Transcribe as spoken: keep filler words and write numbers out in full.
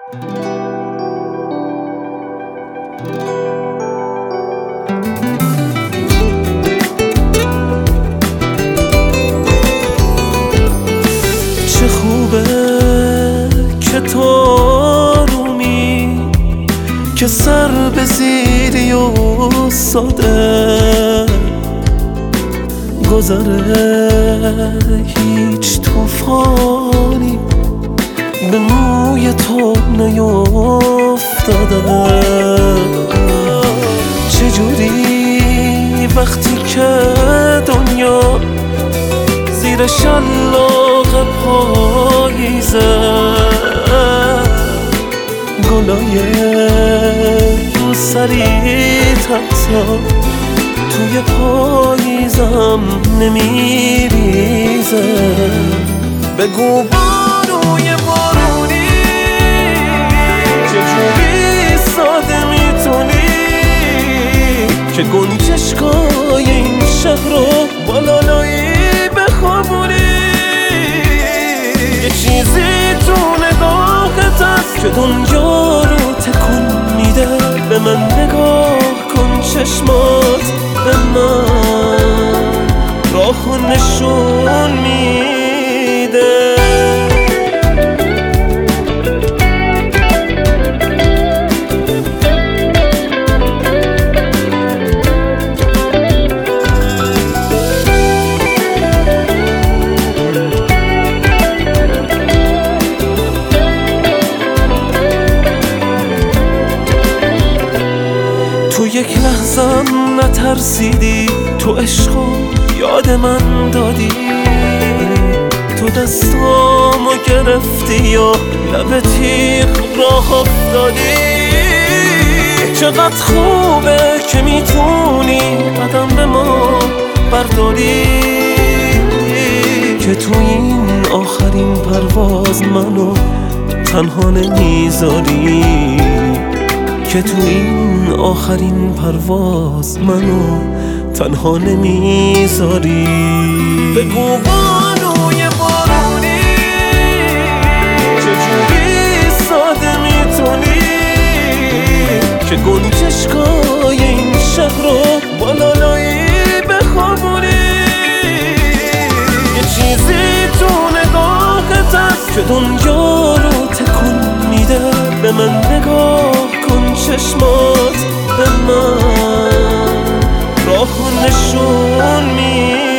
چه خوبه که تو آرومی، که سر به زیری و ساده گذره هیچ توفانی به موی تو نیفتاده. چجوری وقتی که دنیا زیر شلاق پاییزه، گلای روسری حتی توی پاییزم نمیریزه. بگو بانوی بارونی چجوری ساده میتونی که گنجشگاه این شهر رو با لالایی بخوابونی. یه چیزی تو نگاهت هست که دنیا رو تکون میده. به من نگاه کن، چشمات به من راهو نشون میده. تو یک لحظم نترسیدی، تو عشقو یاد من دادی، تو دستامو گرفتی یا لب تیغ راه افتادی. چقدر خوبه که میتونی قدم به ما برداری، که تو این آخرین پرواز منو تنها نمیذاری، که تو این آخرین پرواز منو تنها نمیذاری. بگو بانوی بارونی چجوری ساده میتونی که گنجشگاه این شهر رو با لالایی بخوابونی. یه چیزی تو نگاهت هست که دنیا رو تکون میده. به من نگاه کن، چشمات به من راهو نشون میده.